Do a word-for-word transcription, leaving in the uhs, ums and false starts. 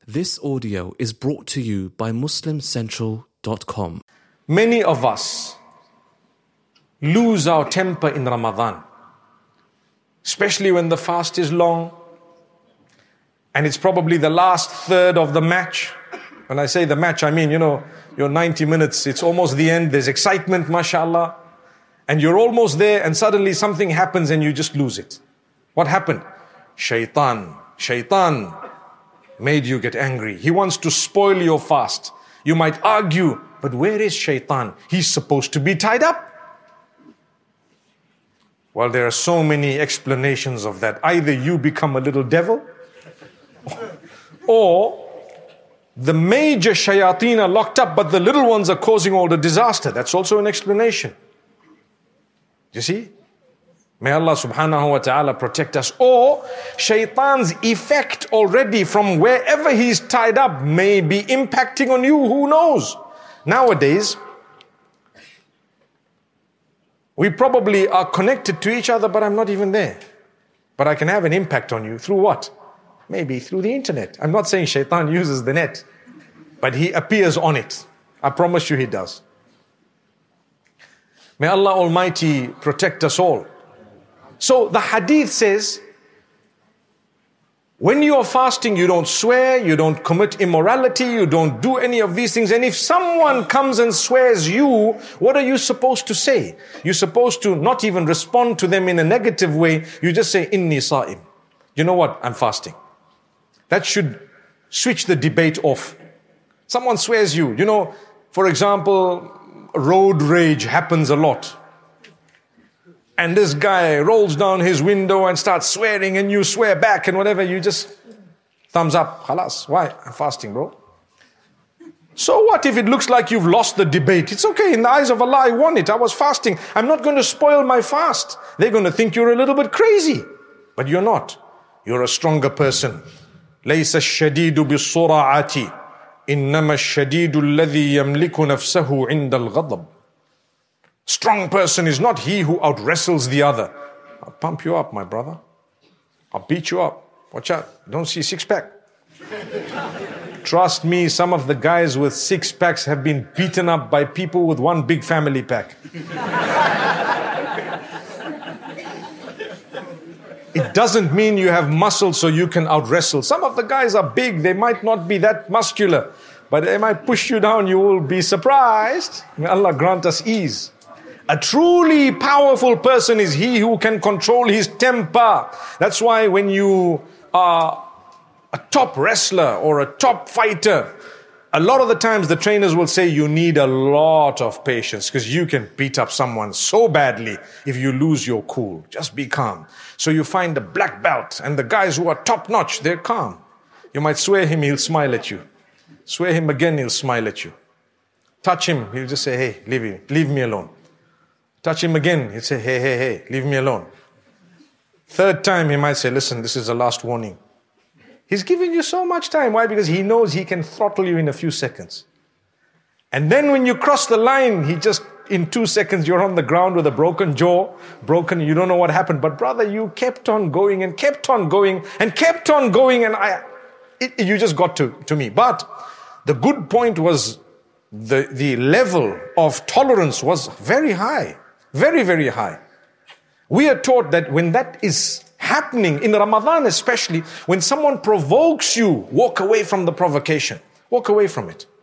This audio is brought to you by Muslim Central dot com. Many of us lose our temper in Ramadan, especially when the fast is long and it's probably the last third of the match. When I say the match, I mean, you know, your ninety minutes, it's almost the end, there's excitement, mashallah, and you're almost there and suddenly something happens and you just lose it. What happened? Shaitan, shaitan made you get angry. He wants to spoil your fast. You might argue, but where is shaitan? He's supposed to be tied up. Well, there are so many explanations of that. Either you become a little devil, or the major shayateen are locked up, but the little ones are causing all the disaster. That's also an explanation. You see? May Allah subhanahu wa ta'ala protect us. Or shaitan's effect already from wherever he's tied up may be impacting on you. Who knows? Nowadays, we probably are connected to each other, but I'm not even there. But I can have an impact on you. Through what? Maybe through the internet. I'm not saying shaitan uses the net, but he appears on it. I promise you he does. May Allah Almighty protect us all. So the hadith says, when you are fasting, you don't swear, you don't commit immorality, you don't do any of these things. And if someone comes and swears you, what are you supposed to say? You're supposed to not even respond to them in a negative way. You just say, Inni sa'im. You know what? I'm fasting. That should switch the debate off. Someone swears you. You know, for example, road rage happens a lot. And this guy rolls down his window and starts swearing and you swear back and whatever, you just thumbs up. Khalas. Why? I'm fasting, bro. So what if it looks like you've lost the debate? It's okay. In the eyes of Allah, I won it. I was fasting. I'm not going to spoil my fast. They're going to think you're a little bit crazy. But you're not. You're a stronger person. لَيْسَ الشَّدِيدُ بِالصُّرَعَةِ إِنَّمَا الشَّدِيدُ الَّذِي يَمْلِكُ نَفْسَهُ عِنْدَ الْغَضَبِ. Strong person is not he who out-wrestles the other. I'll pump you up, my brother. I'll beat you up. Watch out. Don't see six-pack. Trust me, some of the guys with six-packs have been beaten up by people with one big family pack. It doesn't mean you have muscle so you can out-wrestle. Some of the guys are big. They might not be that muscular, but they might push you down. You will be surprised. May Allah grant us ease. A truly powerful person is he who can control his temper. That's why when you are a top wrestler or a top fighter, a lot of the times the trainers will say you need a lot of patience because you can beat up someone so badly if you lose your cool. Just be calm. So you find a black belt and the guys who are top notch, they're calm. You might swear him, he'll smile at you. Swear him again, he'll smile at you. Touch him, he'll just say, hey, leave me, leave me alone. Touch him again, he'll say, hey, hey, hey, leave me alone. Third time, he might say, listen, this is the last warning. He's giving you so much time. Why? Because he knows he can throttle you in a few seconds. And then when you cross the line, he just, in two seconds, you're on the ground with a broken jaw, broken, you don't know what happened. But brother, you kept on going and kept on going and kept on going and I, it, you just got to, to me. But the good point was the, the level of tolerance was very high. Very, very high. We are taught that when that is happening, in Ramadan especially, when someone provokes you, walk away from the provocation. Walk away from it.